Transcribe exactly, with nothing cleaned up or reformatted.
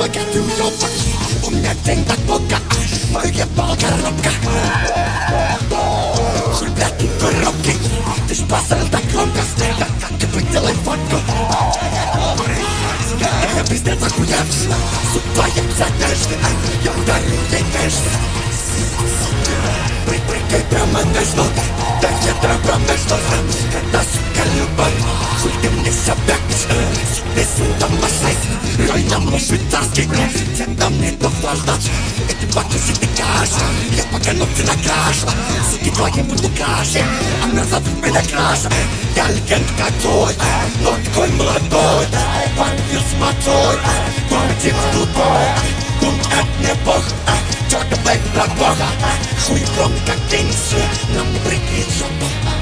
только ты уёбок. У меня день так много, выебал коробка. Хуй, блядь, тут коробки. Ты ж посрал так громко, как ты выделай фотку. Я пиздец охуевший, судьба я задержь. Я ударю ей вешься. Прикрикай прямо между, да я тропа между. Это сука любовь, хуй ты мне собякнешь. Сука сюда машай, рой нам нож швейцарский. Тебя мне дофлаждать, эти бакуси ты каш. Я пока ногти накрашу, суки твои буду краше. Она зовут меня краша, я легенда как твой. Но такой молодой, парень с мотой. Против тупой, кум это мне бог. Чёрта, блядь, про бога. Хуй гром, как Денис, нам не прикрыть жопу.